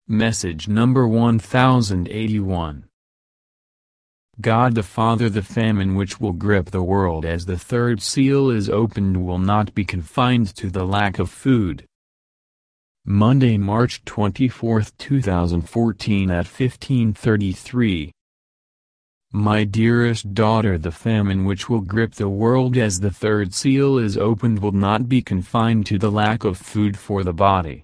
Message number 1081. God the Father, the famine which will grip the world as the third seal is opened will not be confined to the lack of food. Monday, March 24, 2014 at 15:33. My dearest daughter, the famine which will grip the world as the third seal is opened will not be confined to the lack of food for the body.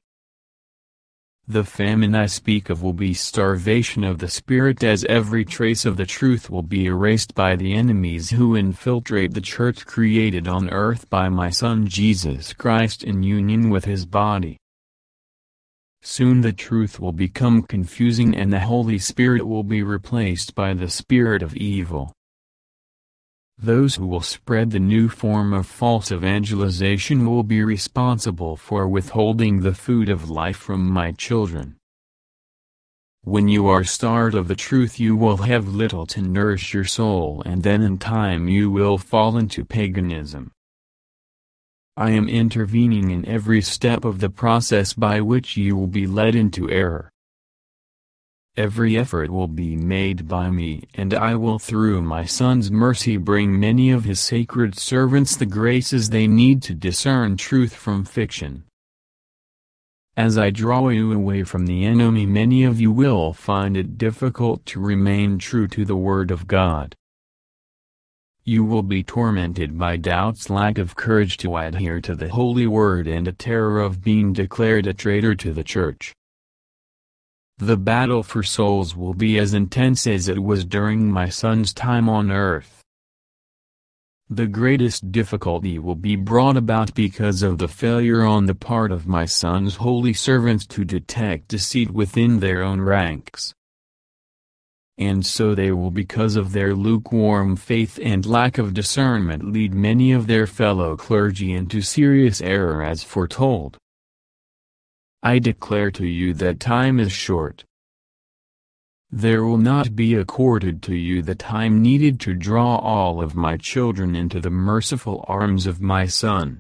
The famine I speak of will be starvation of the spirit, as every trace of the truth will be erased by the enemies who infiltrate the church created on earth by my Son Jesus Christ in union with his body. Soon the truth will become confusing and the Holy Spirit will be replaced by the spirit of evil. Those who will spread the new form of false evangelization will be responsible for withholding the food of life from my children. When you are starved of the truth, you will have little to nourish your soul, and then in time you will fall into paganism. I am intervening in every step of the process by which you will be led into error. Every effort will be made by me, and I will through my Son's mercy bring many of his sacred servants the graces they need to discern truth from fiction. As I draw you away from the enemy, many of you will find it difficult to remain true to the Word of God. You will be tormented by doubts, lack of courage to adhere to the Holy Word, and a terror of being declared a traitor to the Church. The battle for souls will be as intense as it was during my Son's time on earth. The greatest difficulty will be brought about because of the failure on the part of my Son's holy servants to detect deceit within their own ranks. And so they will, because of their lukewarm faith and lack of discernment, lead many of their fellow clergy into serious error as foretold. I declare to you that time is short. There will not be accorded to you the time needed to draw all of my children into the merciful arms of my Son.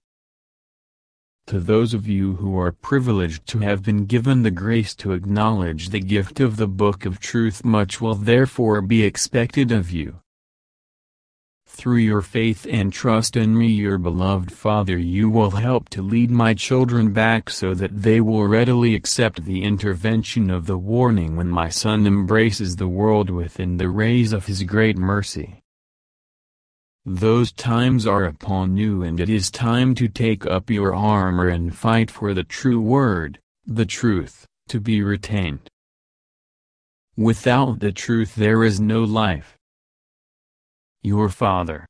To those of you who are privileged to have been given the grace to acknowledge the gift of the Book of Truth, much will therefore be expected of you. Through your faith and trust in me, your beloved Father, you will help to lead my children back so that they will readily accept the intervention of the warning when my Son embraces the world within the rays of his great mercy. Those times are upon you, and it is time to take up your armor and fight for the true word, the truth, to be retained. Without the truth there is no life. Your Father.